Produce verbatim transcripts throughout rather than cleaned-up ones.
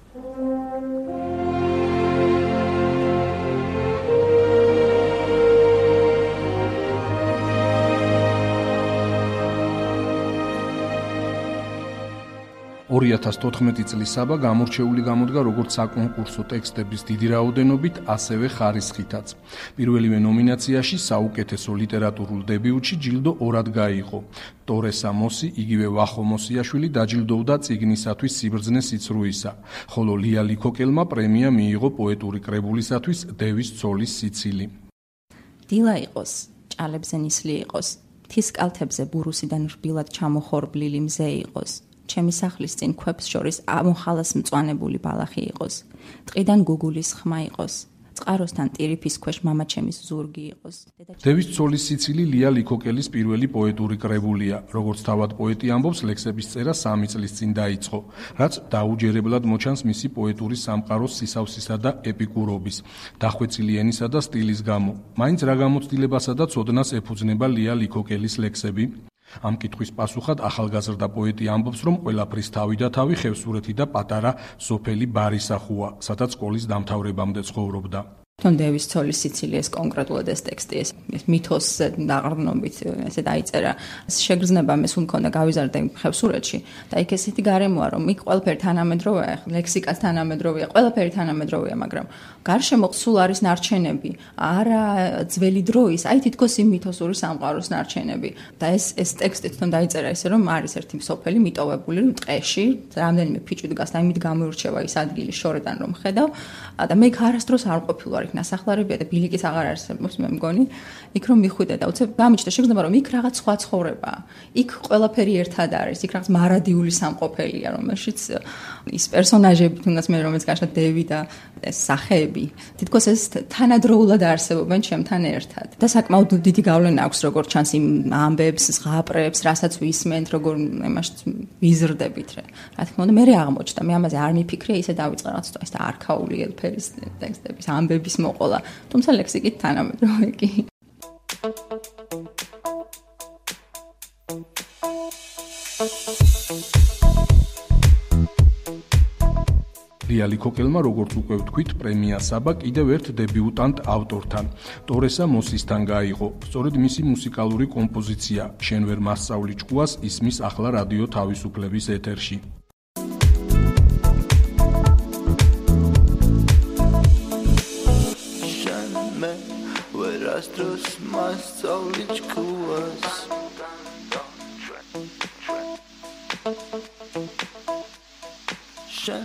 ორი ათას თოთხმეტი წლის საბა გამორჩეული გამოდგა როგორც საკონკურსო ტექსტების დიდი რაოდენობით, ასევე ხარისხითაც. პირველივე ნომინაციაში საუკეთესო ლიტერატურულ დებიუტში ჯილდო ორად გაიღო. ტორესა მოსი, იგივე ვახო მოსიაშვილი დაჯილდოვდა წიგნისათვის სიბრძნე სიცრუისა, ხოლო ლია ლიქოკელმა პრემია მიიღო პოეტური კრებულისათვის დევის ცოლის სიცილი. დილა იყოს, ჭალებზე ნისლი იყოს, მთის კალთებზე ბურუსიდან რბილად ჩამოხორბლილი მზე იყოს. ჩემი სახლის წინ ქვებს შორის ამოხალას მწვანებული ბალახი იყოს. ტყიდან გუგულის ხმა იყოს. წყაროსთან ტირიფის ქვეშ მამაჩემის ზურგი იყოს. დევის ცოლის სიცილი ლია ლიქოკელის პირველი პოეტური კრებულია. როგორც თავად პოეტი ამბობს, ლექსების წერა სამი წლის წინ დაიწყო, რაც დაუჯერებლად მოჩანს მისი პოეტური სამყაროს სისავსისა და ეპიკურობის, დახვეწილი ენისა და სტილის გამო. მაინც რა გამოცდილებასა და ცოდნას ეფუძნება ლია ლიქოკელის ლექსები? ამ კითხვის პასუხად ახალგაზრდა პოეტი ამბობს, რომ ყველაფრის თავი და თავი ხევსურეთი და პატარა სოფელი ბარისახუა, სადაც სკოლის დამთავრებამდე ცხოვრობდა. თვითონ დევის ცოლის სიცილი ეს კონკრეტულად ეს ტექსტი ეს მითოსზე დაყრდნობით ესე დაიწერა. შეგრძნება მე სულ მქონდა გავიზარდე ხევსურეთში და იქ ესეთი გარემოა, რომ იქ ყველაფერი თანამედროვეა, ლექსიკაც თანამედროვეა, ყველაფერი თანამედროვეა, მაგრამ გარშემო სულ არის ნარჩენები, არა ძველი დროის, აი თითქოს იმ მითოსური სამყაროს ნარჩენები. და ეს ეს ტექსტი თვითონ დაიწერა ისე, რომ არის ერთი სოფელი მიტოვებული ტყეში, რამდენიმე ფიჭვი დგას და იმით გამოირჩევა ის ადგილი შორიდან რომ ხედავ და მე არასდროს არ ყოფილვარ ნასახლარებია და ბილიკიც აღარ არსებობს მე მგონი იქ რომ მიხვიდე და უცებ გამიჩნდა შეგრძნება რომ იქ რაღაც სხვა ცხოვრებაა იქ ყველაფერი ერთად არის იქ რაღაც მარადიული სამყოფელია რომელშიც ის პერსონაჟები თუნდაც მე რომელიც გაშა დევი და ეს სახეები თითქოს ეს თანადროულად არსებობენ ჩემთან ერთად და საკმაოდ დიდი გავლენა აქვს როგორ ჩანს იმ ამბებს ზღაპრებს რასაც ვისმენთ როგორ იმაში ვიზრდებით რა თქმა უნდა მე აღმოჩნდა მე ამაზე არ მიფიქრე ისე დავიწყე რაღაც ეს არქაული ელფერის ტექსტების ამბების მოყოლა, თუმცა ლექსიკით თანამედროვე კი. ლია ლიქოკელმა, როგორც უკვე ვთქვით, პრემია საბა კიდევ ერთ დებიუტანტ ავტორთან, ტორესა მოსისთან გაიღო. სწორედ მისი მუსიკალური კომპოზიცია, შენ ვერ მასწავლი ჭკუას, ისმის ახლა რადიო თავისუფლების ეთერში. Astros más saulichkuas Shan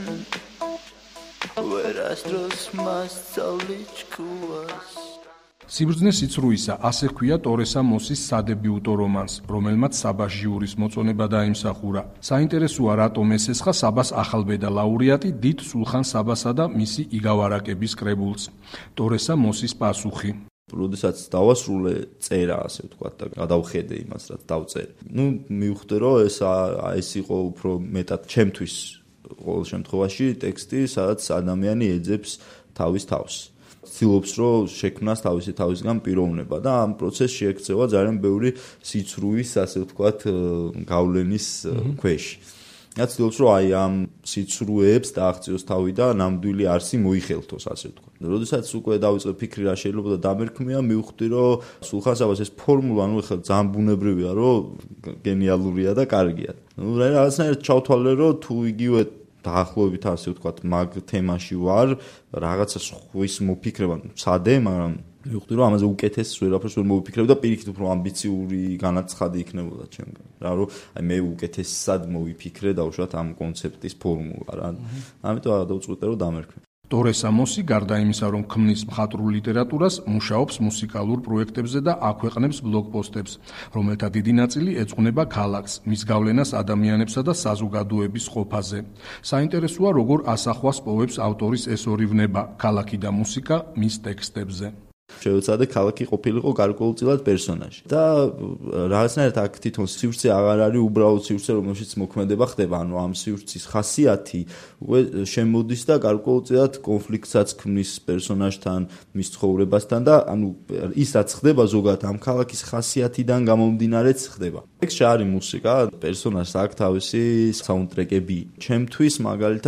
Where astros más saulichkuas სიბრძნე სიცრუისა, ასე ჰქვია ტორესა მოსის სადებიუტო რომანს, რომელმაც საბას ჟიურის მოწონება დაიმსახურა. საინტერესოა, რატომ ესესხა საბას ახალბედა ლაურეატი დიდ სულხან საბასა და მისი იგავარაკების კრებულს. ტორესა მოსის პასუხი. როდესაც დავასრულე წერა, ასე ვთქვათ, და გადავხედე იმას, რაც დავწერე. ნუ მივხვდი, რომ ეს ეს იყო უფრო მეტად ჩემთვის ყოველ შემთხვევაში ტექსტი, სადაც ადამიანი ეძებს თავის თავს. ცდილობს, რომ შექმნას თავისი თავისგან პიროვნება და ამ პროცესში ექცევა ძალიან ბევრი სიცრუის, ასე ვთქვათ, გავლენის ქვეშ. რაც ცდილობს, რომ აი ამ სიცრუეებს დააღწიოს თავი და ნამდვილი არსი მოიხელთოს, ასე ვთქვათ. როდესაც უკვე დავიწყე ფიქრი რა შეიძლება და დამერქმია, მივხვდი, რომ სულხან საბას ეს ფორმულა, ნუ ეხლა ძალიან ბუნებრივია, რომ გენიალურია და კარგია. ნუ რაღაცნაირად ჩავთვალე, რომ თუ იგივე დაახლოებით ასე ვთქვათ, მაგ თემაში ვარ, რაღაცა ხვის მოფიქრება, სადე, მაგრამ მივხვდი, რომ ამაზე უკეთეს ვერაფერს ვერ მოვიფიქრებ და პირიქით უფრო ამბიციური განაცხადი იქნებოდა ჩემგან. რა რომ აი მე უკეთესად მოვიფიქრე დაუშვათ ამ კონცეპტის ფორმულა რა. ამიტომ გადავწყვიტე რომ დამერქვა. ტორესა მოსი გარდა იმისა, რომ ქმნის მხატვრულ ლიტერატურას, მუშაობს მუსიკალურ პროექტებზე და აქვეყნებს ბლოგპოსტებს, რომელთა დიდი ნაწილი ეძღვნება ქალაქს, მის გავლენას ადამიანებსა და საზოგადოების ყოფაზე. საინტერესოა, როგორ ასახვას პოვებს ავტორის ეს ორი ვნება, ქალაქი და მუსიკა მის ტექსტებზე. შევეცადე ქალაქი ყოფილიყო გარკვეულწილად პერსონაჟი და რაღაცნაირად აქ თვითონ სივრცე აღარ არის უბრალოდ სივრცე რომელშიც მოქმედება ხდება ანუ ამ სივრცის ხასიათი უკვე შემოდის და გარკვეულწილად კონფლიქტსაც ქმნის პერსონაჟთან მის ცხოვრებასთან და ანუ ის რაც ხდება ზოგადად ამ ქალაქის ხასიათიდან გამომდინარეც ხდება ტექსტში არის მუსიკა პერსონაჟს აქვს თავისი საუნდტრეკები ჩემთვის მაგალითად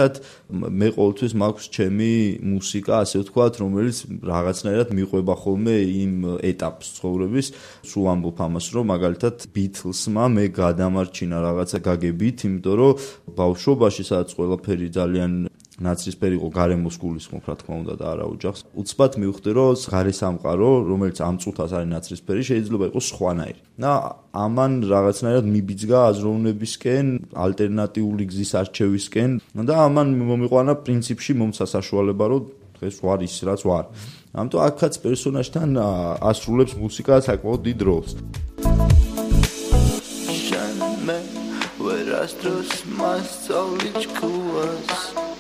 მე ყოველთვის მაქვს ჩემი მუსიკა, ასე ვთქვათ, რომელიც რაღაცნაირად მიყვება ხოლმე იმ ეტაპს ცხოვრების. სულ ამბობ ამას, რომ მაგალითად Beatles-მა მე გადამარჩინა რაღაცა გაგებით, იმიტომ რომ ბავშვობაში სადაც ყველაფერი ძალიან ნაცრისფერი იყო, გარემოს გულისხმობ, რა თქმა უნდა და არა ოჯახს. უცბად მივხვდი, რომ ღარი სამყარო, რომელიც ამ წუთას არის ნაცრისფერი, შეიძლება იყოს სხვანაირი. და ამან რაღაცნაირად მიბიძგა აზროვნებისკენ, ალტერნატიული გზის არჩევისკენ და ამან მომიყვანა პრინციპში მომცა საშუალება, რომ დღეს ვარ ის, რაც ვარ. ამიტომ აქაც პერსონაჟთან ასრულებს მუსიკა საკმაოდ დიდ როლს. ჟანმე ვერასდროს მასწავლიჩქუას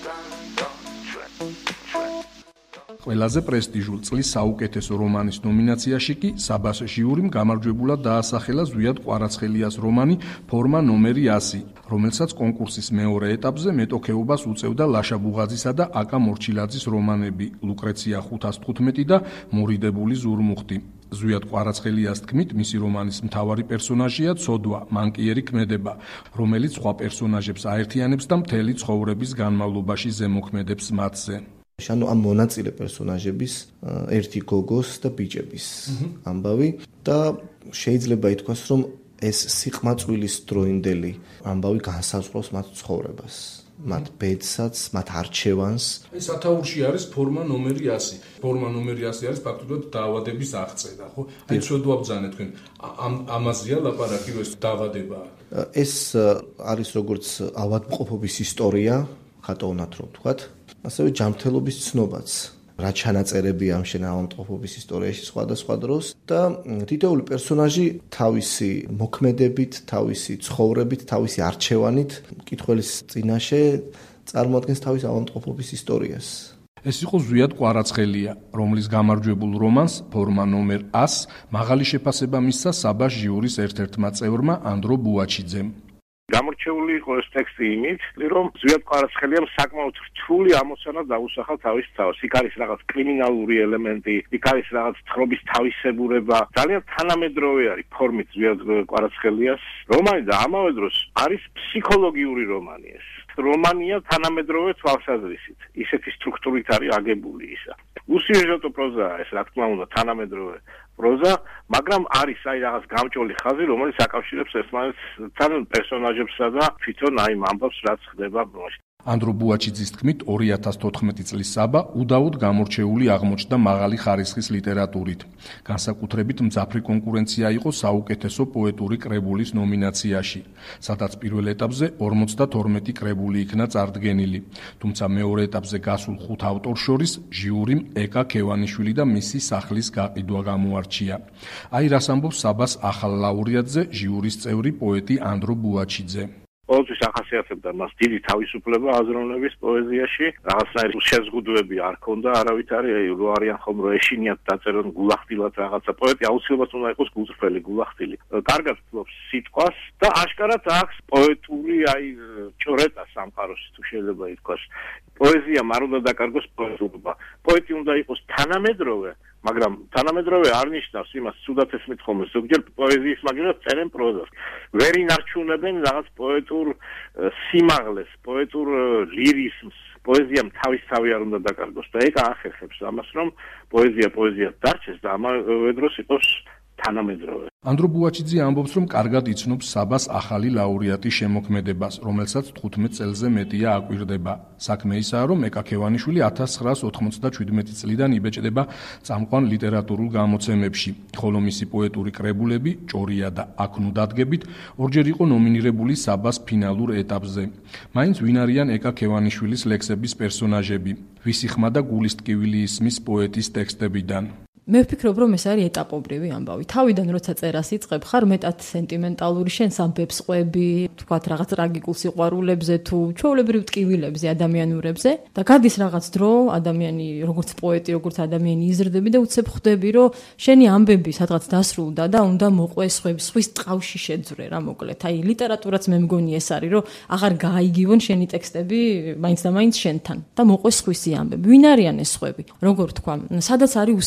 ყველაზე პრესტიჟულ წლის საუკეთესო რომანის ნომინაციაში კი საბას ჟიურიმ გამარჯვებულად დაასახელა ზვიად კვარაცხელიას რომანი ფორმა ნომერი ასი, რომელსაც კონკურსის მეორე ეტაპზე მეტოქეობას უწევდა ლაშა ბუღაძისა და აკა მორჩილაძის რომანები ლუკრეცია ხუთას თხუთმეტი და მორიდებული ზურმუხტი. ზვიად კვარაცხელიას თქმით, მისი რომანის მთავარი პერსონაჟია ცოდვა, მანკიერი ქმედება, რომელიც სხვა პერსონაჟებს აერთიანებს და მთელი ცხოვრების განმავლობაში ზემოქმედებს მათზე. ანუ ამ მონაწილე პერსონაჟების ერთი გოგოს და ბიჭების ამბავი და შეიძლება ითქვას, რომ ეს სიყმაწვილის დროინდელი ამბავი განსაზღვრავს მათ ცხოვრებას, მათ ბედსაც, მათ არჩევანს. ეს სათაურში არის ფორმა ნომერი ასი. ფორმა ნომერი ასი არის ფაქტობრივად დაავადების აღწერა, ხო? აი ცოდვა ბძანე თქვენ. ამ ამაზეა ლაპარაკი, რომ ეს დაავადებაა. ეს არის როგორც ავადმყოფობის ისტორია, ხატოვნად რომ ვთქვათ. ასევე ჯანმრთელობის ცნობაც, რა ჩანაწერები ამ შენავამტყოფობის ისტორიაში სხვადასხვა დროს და თითოეული პერსონაჟი თავისი მოქმედებით, თავისი ცხოვრებით, თავისი არჩევანით მკითხველის წინაშე წარმოადგენს თავის ავადმყოფობის ისტორიას. ეს იყო ზვიად კვარაცხელია, რომლის გამარჯვებულ რომანს ფორმა ნომერ ასი მაღალი შეფასება მისცა საბას ჟიურის ერთ-ერთმა წევრმა ანდრო ბუაჩიძემ. გამორჩეული იყო ეს ტექსტი იმით, რომ ზვიად კვარაცხელიამ საკმაოდ რთული ამოცანა დაუსახა თავის თავს. იქ არის რაღაც კრიმინალური ელემენტი, იქ არის რაღაც თხრობის თავისებურება, ძალიან თანამედროვე არის ფორმით ზვიად კვარაცხელიას რომანი და ამავე დროს არის ფსიქოლოგიური რომანი ეს. რომანია თანამედროვე თვალსაზრისით. ისეთი სტრუქტურით არის აგებული ისა. უსიუჟეტო პროზაა ეს, რა თქმა უნდა, თანამედროვე პროზა, მაგრამ არის აი რაღაც გამჭოლი ხაზი, რომელიც აკავშირებს ერთმანეთთან პერსონაჟებსა და თვითონ აი ამბავს, რაც ხდება ბლოში. ანდრო ბუაჩიძის თქმით, ორი ათას თოთხმეტი წლის საბა უდაოდ გამორჩეული აღმოჩნდა მაღალი ხარისხის ლიტერატურით. განსაკუთრებით მძაფრი კონკურენცია იყო საუკეთესო პოეტური კრებულის ნომინაციაში, სადაც პირველ ეტაპზე ორმოცდათორმეტი კრებული იქნა წარდგენილი. თუმცა მეორე ეტაპზე გასულ ხუთ ავტორს შორის ჟიურიმ ეკა ქევანიშვილი და მისი სახლის გაყიდვა გამოარჩია. აი რას ამბობს საბას ახალ ლაურეატზე ჟიურის წევრი პოეტი ანდრო ბუაჩიძე. ყოველთვის ახასიათებდა მას დიდი თავისუფლება აზროვნების პოეზიაში, რაღაცნაირი შეზღუდვები არ ქონდა არავითარი, რო არიან ხომ რო ეშინიათ დაწერონ გულახდილად რაღაცა. პოეტი აუცილებლად უნდა იყოს გულწრფელი, გულახდილი. კარგად ფლობს სიტყვას და აშკარად აქვს პოეტური აი ჭრეტა სამყაროში, თუ შეიძლება ითქვას. პოეზიამ არ უნდა დაკარგოს პოეტურობა. პოეტი უნდა იყოს თანამედროვე, მაგრამ თანამედროვე არ ნიშნავს იმას, თუდად ესმით ხოლმე ზოგჯერ პოეზიის მაგალითად წერენ პროზას. ვერ ინარჩუნებენ რაღაც პოეტურ სიმაღლეს, პოეტურ ლირიზმს. პოეზიამ თავისთავი არ უნდა დაკარგოს და ეგ აახერხებს ამას, რომ პოეზია პოეზიად დარჩეს და ამავე დროს იყოს თანამედროვე. ანდრო ბუაჩიძე ამბობს, რომ კარგად იცნობს საბას ახალი ლაურეატის შემოქმედებას, რომელსაც თხუთმეტ წელზე მეტია აკვირდება. საქმე ისაა, რომ ეკა ქევანიშვილი ათას ცხრაას ოთხმოცდაჩვიდმეტი წლიდან იბეჭდება წამყვან ლიტერატურულ გამოცემებში, ხოლო მისი პოეტური კრებულები ჭორია და აქ ნუ დადგებით ორჯერ იყო ნომინირებული საბას ფინალურ ეტაპზე. მაინც ვინ არიან ეკა ქევანიშვილის ლექსების პერსონაჟები, ვისი ხმა და გულის ტკივილი ისმის პოეტის ტექსტებიდან. მე ვფიქრობ, რომ ეს არის ეტაპობრივი ამბავი. თავიდან როცა წერას იწყებ, ხარ მეტად სენტიმენტალური, შენს ამბებს ყვები, თქვათ რაღაც ტრაგიკულ სიყვარულებზე თუ ჩვეულებრივ ტკივილებზე, ადამიანურებზე და გადის რაღაც დრო, ადამიანი როგორც პოეტი, როგორც ადამიანი იზრდები და უცებ ხვდები, რომ შენი ამბები სადღაც დასრულდა და უნდა მოყვეს სხვის ტყავში შეძვრე რა მოკლედ. აი ლიტერატურაც მე მგონი ეს არის, რომ აღარ გაიგივონ შენი ტექსტები მაინც და მაინც შენთან და მოყვეს სხვისი ამბები. ვინ არიან ეს სხვები? როგორ თქვა, სადაც არის უსამართლო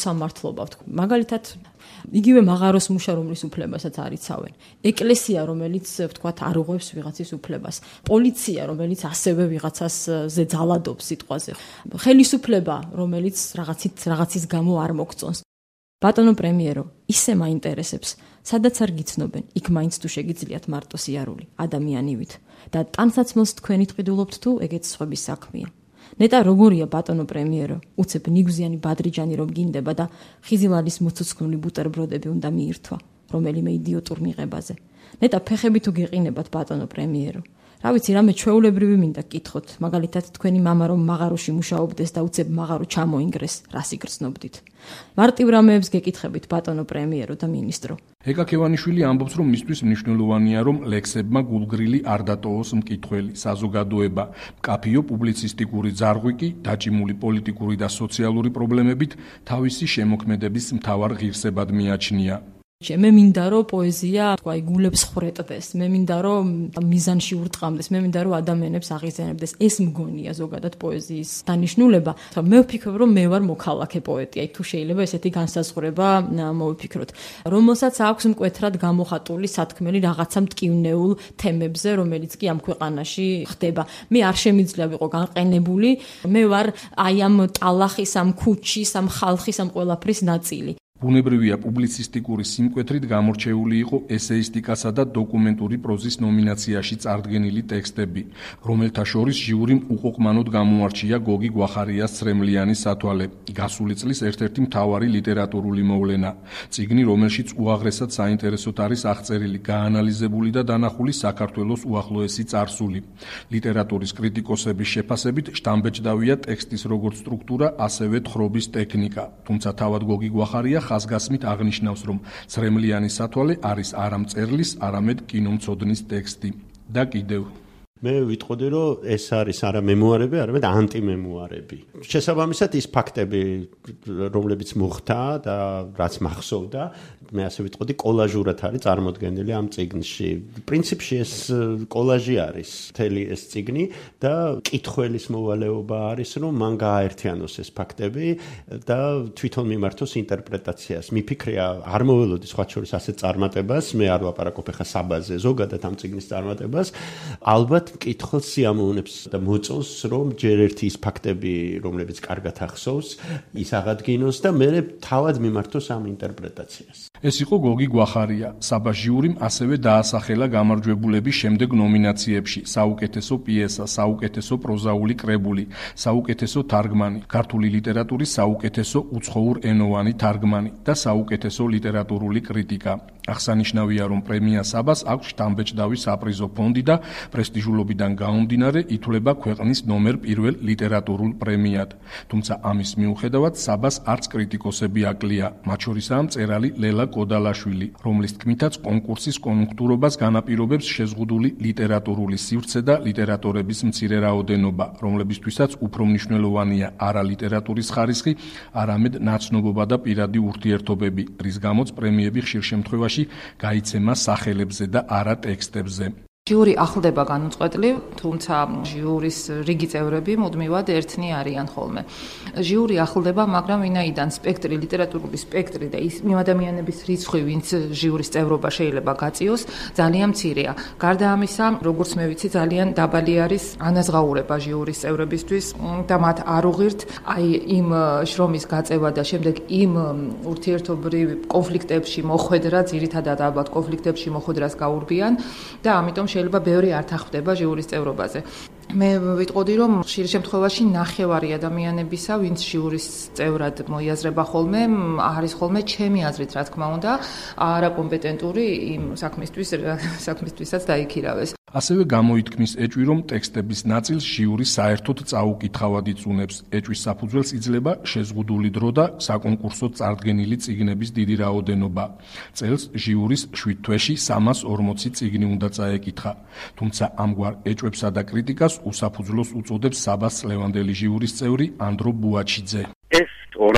განსხვავება ვთქვი. მაგალითად, იგივე მაღაროს მუშა, რომლის უფლებასაც არიცავენ. ეკლესია, რომელიც ვთქვათ, არ უღებს ვიღაცის უფლებას. პოლიცია, რომელიც ასევე ვიღაცაზე ძალადობს სიტყვაზე. ხელისუფლება, რომელიც რაღაცით რაღაცის გამო არ მოგწონს. ბატონო პრემიერო, ისე მაინტერესებს, სადაც არ გიცნობენ, იქ მაინც თუ შეგიძლიათ მარტო სიარული, ადამიანივით. და ტანსაცმელს თქვენი ტყიდულობთ თუ ეგეც სხვების საქმეა. ნეტა როგორია ბატონო პრემიერო, უცებ ნიგზიანი ბადრიჯანი რომ გინდება და ხიზილალის მოცუცქნული ბუტერბროდები უნდა მიირთვა, რომელიმე იდიოტურ მიღებაზე. ნეტა ფეხები თუ გიყინებათ ბატონო პრემიერო. რა ვიცი, რამე ჩვეულებრივი მინდა გკითხოთ, მაგალითად თქვენი მამა რომ მაღაროში მუშაობდეს და უცებ მაღარო ჩამოინგრეს, რას იგრძნობდით. მარტივ რამეებს გეკითხებით ბატონო პრემიერო და მინისტრო. ეკა ქევანიშვილი ამბობს, რომ მისთვის მნიშვნელოვანია, რომ ლექსებმა გულგრილი არ დატოვოს მკითხველი, საზოგადოება, მკაფიო პუბლიცისტიკური ძარღვი კი დაჭიმული პოლიტიკური და სოციალური პრობლემებით თავისი შემოქმედების მთავარ ღირსებად მიაჩნია. მე მინდა რომ პოეზია, თქვა, გულებს ხრეტდეს, მე მინდა რომ მიზანში ურტყამდეს, მე მინდა რომ ადამიანებს აღიზიანებდეს. ეს მგონია ზოგადად პოეზიის დანიშნულება. მე ვფიქრობ, რომ მე ვარ მოქალაქე პოეტი, აი თუ შეიძლება ესეთი განსაზღვრება მოვიფიქროთ, რომელსაც აქვს მკვეთრად გამოხატული სათქმელი რაღაცა მტკივნეულ თემებზე, რომელიც კი ამ ქვეყანაში ხდება. მე არ შემიძლია ვიყო განყენებული, მე ვარ აი ამ ტალახის, ამ ქუჩის, ამ ხალხის, ამ ყველაფრის ნაწილი. ბუნებრივია პუბლიცისტიკური სიმკვეთრით გამორჩეული იყო ესეისტიკასა და დოკუმენტური პროზის ნომინაციაში წარდგენილი ტექსტები, რომელთა შორის ჟიურიმ უყოყმანოდ გამოარჩია გოგი გვახარიას ცრემლიანის სათვალე, გასული წლის ერთ-ერთი მთავარი ლიტერატურული მოვლენა, წიგნი, რომელშიც უაღრესად საინტერესოდ არის აღწერილი, გაანალიზებული და დანახული საქართველოს უახლოესი წარსული. ლიტერატურის კრიტიკოსების შეფასებით შთამბეჭდავია ტექსტის როგორც სტრუქტურა, ასევე თხრობის ტექნიკა, თუმცა თავად გოგი გვახარია ხაზგასმით აღნიშნავს, რომ ცრემლიანის სათვალე არის არა მწერლის, არამედ კინომცოდნის ტექსტი. და კიდევ მე ვიტყოდი, რომ ეს არის არა მემუარები, არამედ ანტიმემუარები. შესაბამისად, ის ფაქტები, რომლებიც მოხდა და რაც მახსოვდა, მე ასე ვიტყოდი, კოლაჟურად არის წარმოდგენილი ამ წიგნში. პრინციპში ეს კოლაჟი არის, მთელი ეს წიგნი და კითხველის მოვალეობა არის, რომ მან გააერთიანოს ეს ფაქტები და თვითონ მიმართოს ინტერპრეტაციას. მიფიქრია, არ მოველოდი სხვა შორის ასეთ წარმატებას, მე არ ვაპარაკობ ახლა საბაზე, ზოგადად ამ წიგნის წარმატებას, ალბათ მკითხველს სიამოვნებს და მოწონს, რომ ჯერ ერთი ის ფაქტები, რომლებიც კარგად ახსოვს, ის აღადგინოს და მერე თავად მიმართოს ამ ინტერპრეტაციას. ეს იყო გოგი გვახარია. საბა ჟიურიმ ასევე დაასახელა გამარჯვებულების შემდეგ ნომინაციებში: საუკეთესო პიესა, საუკეთესო პროზაული კრებული, საუკეთესო თარგმანი, ქართული ლიტერატურის საუკეთესო უცხოურენოვანი თარგმანი და საუკეთესო ლიტერატურული კრიტიკა. აღსანიშნავია, რომ პრემია საბას აქვს შთამბეჭდავი საპრიზო ფონდი და პრესტიჟულობიდან გამომდინარე ითვლება ქვეყნის ნომერ პირველ ლიტერატურულ პრემიად. თუმცა ამის მიუხედავად საბას არც კრიტიკოსები აკლია, მათ შორისაა მწერალი ლელა კოდალაშვილი, რომლის თქმითაც კონკურსის კონიუნქტურობას განაპირობებს შეზღუდული ლიტერატურული სივრცე და ლიტერატორების მცირე რაოდენობა, რომლებისთვისაც უფრო მნიშვნელოვანია არა ლიტერატურის ხარისხი, არამედ ნაცნობობა და პირადი ურთიერთობები, რის გამოც პრემიები ხშირ შემთხვევაში გაიცემა სახელებზე და არა ტექსტებზე. ჟიური ახლდება განუწყვეტლივ, თუმცა ჟიურის რიგი წევრები მუდმივად ერთნი არიან ხოლმე. ჟიური ახლდება, მაგრამ ვინაიდან სპექტრი, ლიტერატურული სპექტრი და ის ადამიანების რიცხვი, ვინც ჟიურის წევრობა შეიძლება გაწიოს, ძალიან მცირეა. გარდა ამისა, როგორც მე ვიცი, ძალიან დაბალი არის ანაზღაურება ჟიურის წევრებისთვის და მათ არ უღირთ აი იმ შრომის გაწევა და შემდეგ იმ ურთიერთობრივ კონფლიქტებში მოხვედრა, ძირითადად ალბათ კონფლიქტებში მოხვედრას გაურბიან და ამიტომ შეიძლება ბევრი არ თანხმდება ჟიურის წევრობაზე. მე ვიტყოდი, რომ ხშირ შემთხვევაში ნახევარი ადამიანებისა, ვინც ჟიურის წევრად მოიაზრება ხოლმე, არის ხოლმე ჩემი აზრით, რა თქმა უნდა, არაკომპეტენტური იმ საქმისთვის, საქმისთვისაც დაიქირავეს. ასევე გამოითქმის ეჭვი, რომ ტექსტების ნაწილს ჟიური საერთოდ წაუკითხავად იწუნებს. ეჭვის საფუძველს იძლება შეზღუდული დრო და საკონკურსო წარდგენილი წიგნების დიდი რაოდენობა. წელს ჟიურის შვიდ თვეში სამას ორმოცი წიგნი უნდა წაეკითხა. თუმცა ამგვარ ეჭვებსა და კრიტიკას უსაფუძვლოს უწოდებს საბას წლევანდელი ჟიურის წევრი ანდრო ბუაჩიძე. ეს ორაზროვანი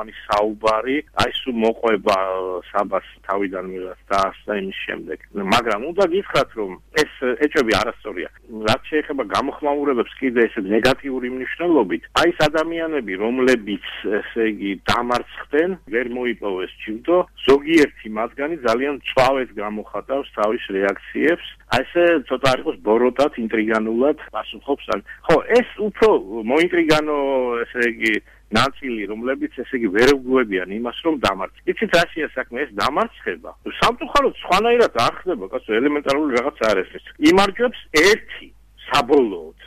მნიშვნელოვანი საუბარი, აი სულ მოყვება საბას თავიდან მიღაც და ასე იმის შემდეგ. მაგრამ უნდა გითხრათ, რომ ეს ეჭვები არასწორია. რაც შეეხება გამოხმაურებებს კიდე ესე ნეგატიური მნიშვნელობით, აი ეს ადამიანები, რომლებიც ესე იგი დამარცხდნენ, ვერ მოიპოვეს ჯილდო, ზოგიერთი მათგანი ძალიან მწვავედ გამოხატავს თავის რეაქციებს. აი ესე ცოტა არ იყოს ბოროტად, ინტრიგანულად პასუხობს. ხო, ეს უფრო მოინტრიგანო ესე იგი ნაწილი, რომლებიც ესე იგი ვერ უგუებიან იმას, რომ დამარცხ. იცით რაშია საქმე, ეს დამარცხება. სამწუხაროდ სხვანაირად არ ხდება, კაცო, ელემენტარული რაღაც არ არის. იმარჯვებს ერთი საბოლოოდ